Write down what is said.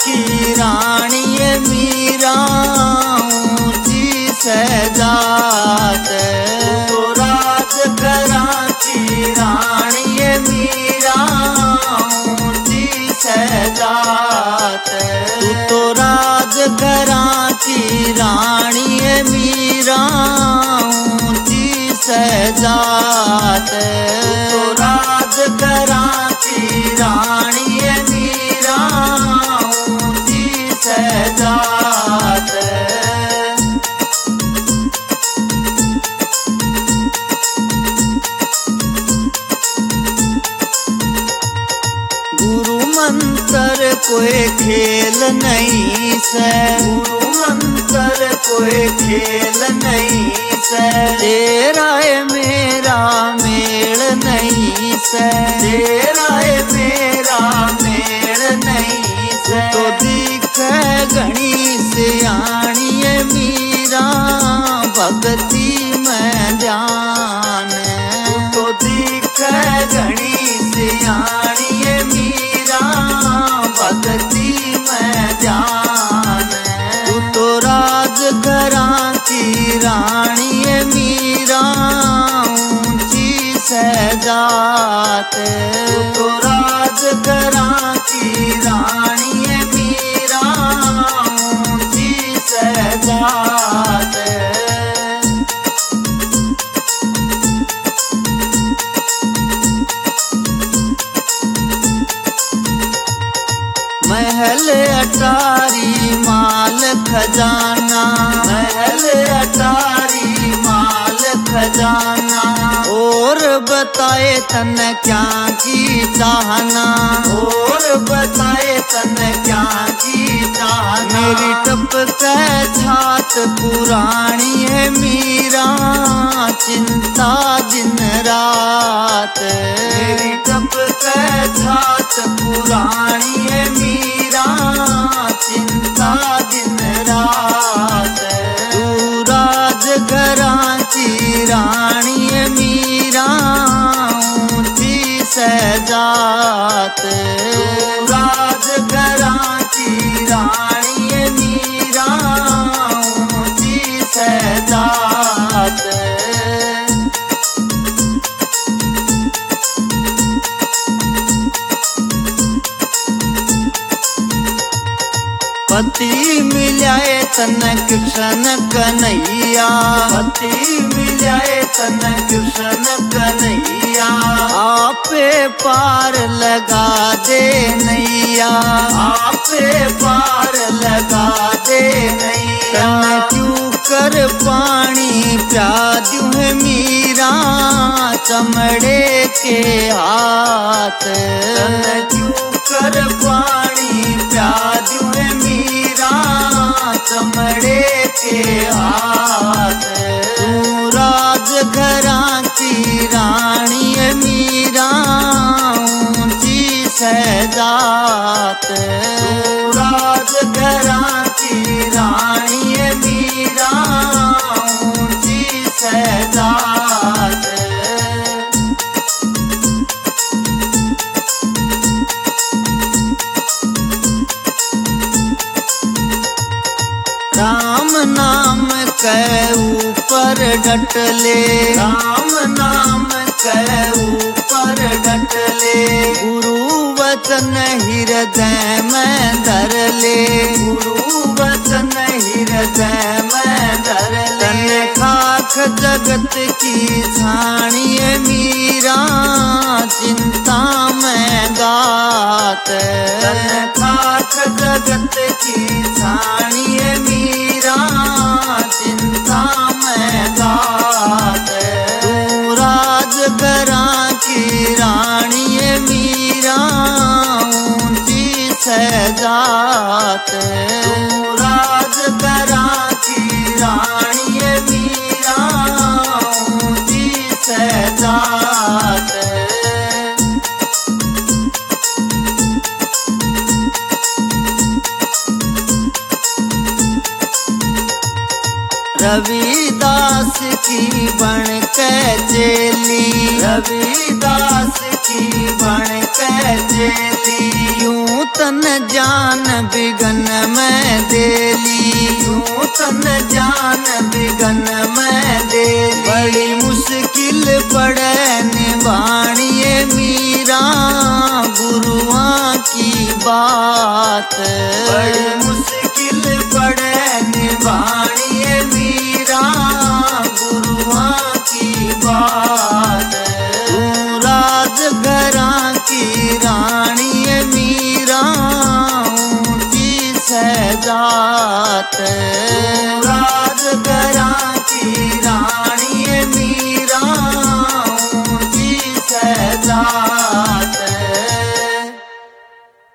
की रानी मीरा ऊंची सजात। तो राजघरां की रानी मीरा ऊंची सजात। तू तो राजघरां की रानी मीरा ऊंची सजात। तो राजघरां की रानी मीरा ऊंची सजात। गुरु मंत्र कोई खेल नहीं से, गुरु मंत्र कोई खेल नहीं से। तेरा है मेरा मेल नहीं से, तेरा है मेरा मेल नहीं से। तो दिख घनी सियाणी मीरा भक्ति में ध्यान। तो दिख घनी सियाणी मीरा भक्ति में ध्यान। तू तो राजघरां की रानी मीरा ऊंची सजात। तू तो राजघरां की रानी मीरा ऊंची सजात। महल अटारी माल खजाना, महल अटारी माल खजाना। और बताए तन क्या की चाहना, और बताए तन क्या की चाहना। मेरी टपक छात पुरानी है मीरा चिंता दिन रात। मेरी टपक छात पुरानी है मीरा चिंता दिन रात। तू राजघरां की रानी मीरा ऊंची सजात। तू राजघरां की रानी मीरा ऊंची सजात। पति मिलाए तन कृष्ण कन्हैया, पति मिलाए तन कृष्ण कन्हैया। आपे पार लगा दे नैया, आपे पार लगा दे नैया। तन क्यों कर पानी प्यादू है मीरा चमड़े के हाथ। तन क्यों कर पानी प्यादू है मीरा चमड़े के हाथ। तू राजघरां की रानी मीरा ऊंची सजात। तू राजघरां की रानी मीरा ऊंची सजात। राम नाम के ऊपर डटले, राम नाम के ऊपर डटले। गुरु वचन हृदय में धर ले, गुरु वचन हृदय में धर ले। तन खाक जगत की छाणी मीरा चिंता में गात। तन खाक जगत की छाणी मीरा चिंता में गात। तू राजघरां की रानी मीरा ऊंची सजात। तू राजघरां की रानी मीरा ऊंची सजात। रविदास की बन के चेली, रविदास की बन के चेली। यूं तन जान बिगन में देली, यूं तन जान बिगन में देली। बड़ी मुश्किल पड़े निभानिए मीरा गुरुआं की बात, बड़ी मुश्किल पड़े निभानिए मीरा गुरुआं की बात। तू राजघरां की रानी मीरा ऊंची सजात,